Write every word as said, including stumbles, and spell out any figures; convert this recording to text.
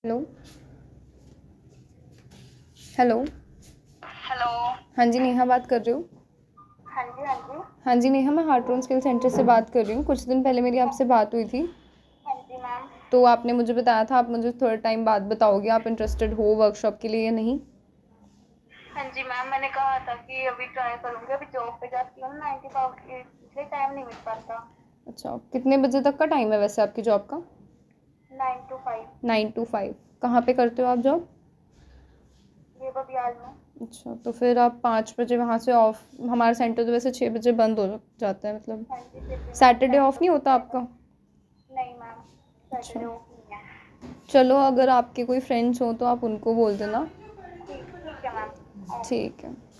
Hello. Hello. Hello. हाँ जी, नेहा बात कर रही हूँ। हाँ जी हाँ जी। हाँ जी नेहा, मैं हार्ट स्किल सेंटर से बात कर रही हूँ। कुछ दिन पहले मेरी आपसे बात हुई थी, हाँ जी मैम। तो आपने मुझे बताया था आप मुझे थोड़ा टाइम बाद बताओगे आप इंटरेस्टेड हो वर्कशॉप के लिए या नहीं। हाँ जी मैम, मैंने कहा था कि अभी ट्राई करूंगी, अभी जॉब पे जाती हूँ नाइन टू फाइव के, इसलिए टाइम नहीं मिल पाता। अच्छा, कितने बजे तक का टाइम है वैसे आपकी जॉब का? Nine to five. Nine to five. कहाँ पे करते हो आप जॉब? ये बबियाल में। अच्छा, तो फिर आप पाँच बजे वहाँ से ऑफ, हमारा सेंटर तो वैसे छः बजे बंद हो जाता है, मतलब हाँ जी, फिर भी मैम सैटरडे टाइम ऑफ तो नहीं मिल होता जाएगा। आपका? नहीं मैम, अच्छा, सैटरडे ऑफ नहीं है। चलो अगर आपके कोई फ्रेंड्स हो तो आप उनको बोल देना। ठीक ठीक है मैम, ओके। ठीक है।